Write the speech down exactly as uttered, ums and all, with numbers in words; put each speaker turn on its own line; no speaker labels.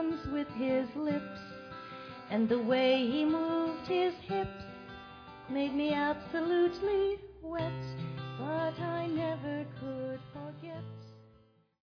drums with his lips, and the way he moved his hips made me absolutely wet, but I never could forget.